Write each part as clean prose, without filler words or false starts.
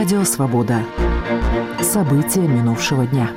Радио «Свобода». События минувшего дня.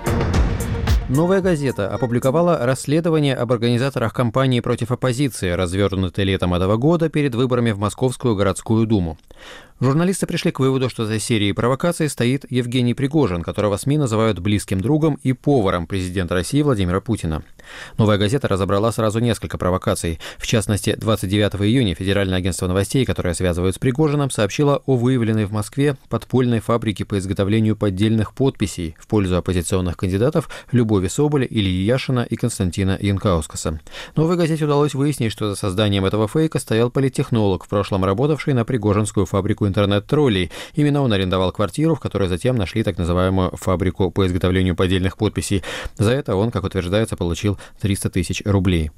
«Новая газета» опубликовала расследование об организаторах кампании против оппозиции, развернутой летом этого года перед выборами в Московскую городскую думу. Журналисты пришли к выводу, что за серией провокаций стоит Евгений Пригожин, которого СМИ называют близким другом и поваром президента России Владимира Путина. «Новая газета» разобрала сразу несколько провокаций. В частности, 29 июня Федеральное агентство новостей, которое связывают с Пригожиным, сообщило о выявленной в Москве подпольной фабрике по изготовлению поддельных подписей в пользу оппозиционных кандидатов Любови Соболя, Ильи Яшина и Константина Янкаускаса. «Новой газете» удалось выяснить, что за созданием этого фейка стоял политтехнолог, в прошлом работавший на пригожинскую фабрику интернет-троллей. Именно он арендовал квартиру, в которой затем нашли так называемую фабрику по изготовлению поддельных подписей. За это он, как утверждается, получил 300 тысяч рублей.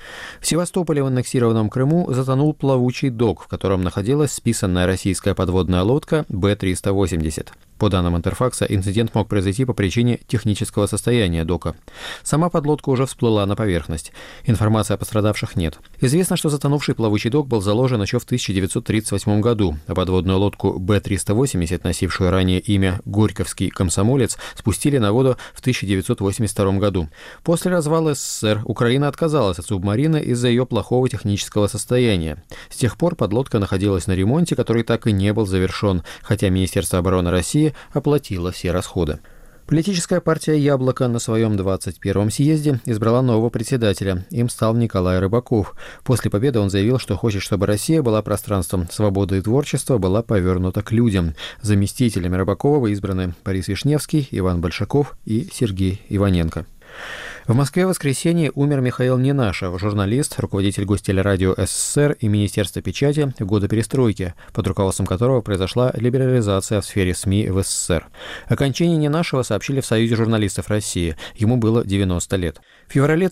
В Севастополе в аннексированном Крыму затонул плавучий док, в котором находилась списанная российская подводная лодка Б-380. По данным Интерфакса, инцидент мог произойти по причине технического состояния дока. Сама подлодка уже всплыла на поверхность. Информации о пострадавших нет. Известно, что затонувший плавучий док был заложен еще в 1938 году, а подводную лодку Б-380, носившую ранее имя «Горьковский комсомолец», спустили на воду в 1982 году. После развала СССР Украина отказалась от субмарины из-за ее плохого технического состояния. С тех пор подлодка находилась на ремонте, который так и не был завершен, хотя Министерство обороны России оплатила все расходы. Политическая партия «Яблоко» на своем 21-м съезде избрала нового председателя. Им стал Николай Рыбаков. После победы он заявил, что хочет, чтобы Россия была пространством свободы и творчества, была повернута к людям. Заместителями Рыбакова избраны Борис Вишневский, Иван Большаков и Сергей Иваненко. В Москве в воскресенье умер Михаил Ненашев, журналист, руководитель Гостелерадио СССР и Министерства печати в годы перестройки, под руководством которого произошла либерализация в сфере СМИ в СССР. О кончине Ненашева сообщили в Союзе журналистов России. Ему было 90 лет. В феврале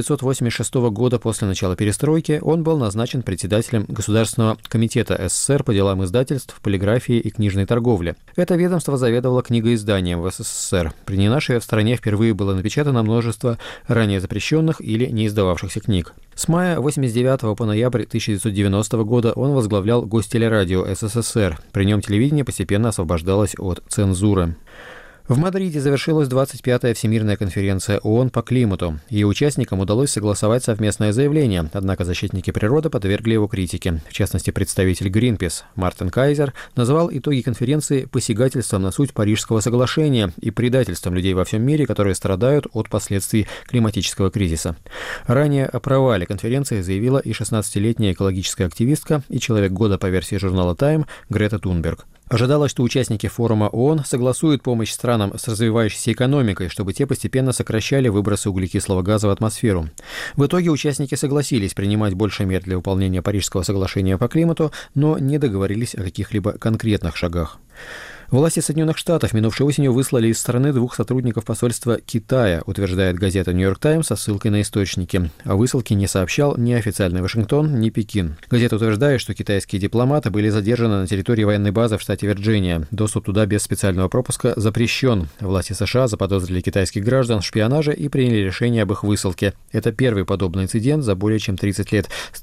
1986 года, после начала перестройки, он был назначен председателем Государственного комитета СССР по делам издательств, полиграфии и книжной торговли. Это ведомство заведовало книгоизданием в СССР. При Ненашеве в стране впервые было напечатано множество ранее запрещенных или не издававшихся книг. С мая 1989 по ноябрь 1990 года он возглавлял Гостелерадио СССР. При нем телевидение постепенно освобождалось от цензуры. В Мадриде завершилась 25-я Всемирная конференция ООН по климату. Ее участникам удалось согласовать совместное заявление, однако защитники природы подвергли его критике. В частности, представитель Greenpeace Мартин Кайзер называл итоги конференции посягательством на суть Парижского соглашения и предательством людей во всем мире, которые страдают от последствий климатического кризиса. Ранее о провале конференции заявила и 16-летняя экологическая активистка и человек года по версии журнала Time Грета Тунберг. Ожидалось, что участники форума ООН согласуют помощь странам с развивающейся экономикой, чтобы те постепенно сокращали выбросы углекислого газа в атмосферу. В итоге участники согласились принимать больше мер для выполнения Парижского соглашения по климату, но не договорились о каких-либо конкретных шагах. Власти Соединенных Штатов минувшей осенью выслали из страны 2 сотрудников посольства Китая, утверждает газета «Нью-Йорк Таймс» со ссылкой на источники. О высылке не сообщал ни официальный Вашингтон, ни Пекин. Газета утверждает, что китайские дипломаты были задержаны на территории военной базы в штате Вирджиния. Доступ туда без специального пропуска запрещен. Власти США заподозрили китайских граждан в шпионаже и приняли решение об их высылке. Это первый подобный инцидент за более чем 30 лет, с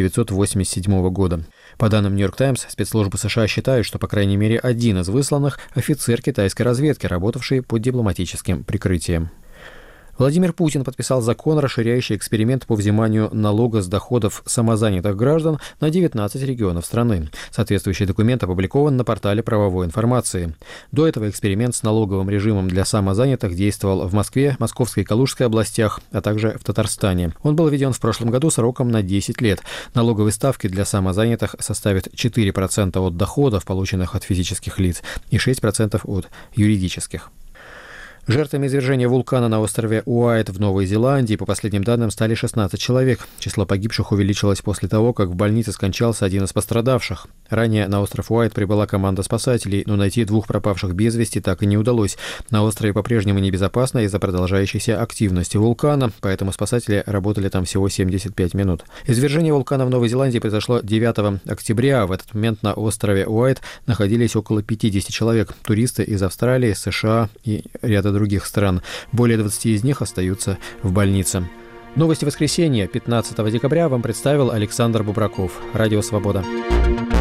1987 года. По данным «Нью-Йорк Таймс», спецслужбы США считают, что, по крайней мере, один из высланных – офицер китайской разведки, работавший под дипломатическим прикрытием. Владимир Путин подписал закон, расширяющий эксперимент по взиманию налога с доходов самозанятых граждан на 19 регионов страны. Соответствующий документ опубликован на портале правовой информации. До этого эксперимент с налоговым режимом для самозанятых действовал в Москве, Московской и Калужской областях, а также в Татарстане. Он был введен в прошлом году сроком на 10 лет. Налоговые ставки для самозанятых составят 4% от доходов, полученных от физических лиц, и 6% от юридических. Жертвами извержения вулкана на острове Уайт в Новой Зеландии, по последним данным, стали 16 человек. Число погибших увеличилось после того, как в больнице скончался один из пострадавших. Ранее на остров Уайт прибыла команда спасателей, но найти 2 пропавших без вести так и не удалось. На острове по-прежнему небезопасно из-за продолжающейся активности вулкана, поэтому спасатели работали там всего 75 минут. Извержение вулкана в Новой Зеландии произошло 9 октября. В этот момент на острове Уайт находились около 50 человек. Туристы из Австралии, США и ряда других стран. Более 20 из них остаются в больнице. Новости воскресенья, 15 декабря, вам представил Александр Бубраков. Радио «Свобода».